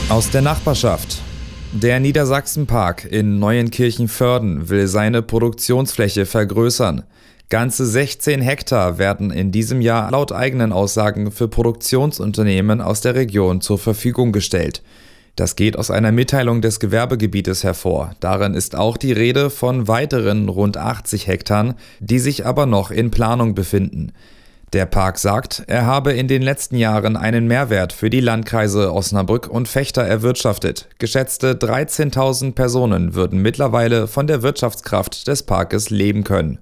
Aus der Nachbarschaft. Der Niedersachsenpark in Neuenkirchen-Vörden will seine Produktionsfläche vergrößern. Ganze 16 Hektar werden in diesem Jahr laut eigenen Aussagen für Produktionsunternehmen aus der Region zur Verfügung gestellt. Das geht aus einer Mitteilung des Gewerbegebietes hervor. Darin ist auch die Rede von weiteren rund 80 Hektar, die sich aber noch in Planung befinden. Der Park sagt, er habe in den letzten Jahren einen Mehrwert für die Landkreise Osnabrück und Vechta erwirtschaftet. Geschätzte 13.000 Personen würden mittlerweile von der Wirtschaftskraft des Parkes leben können.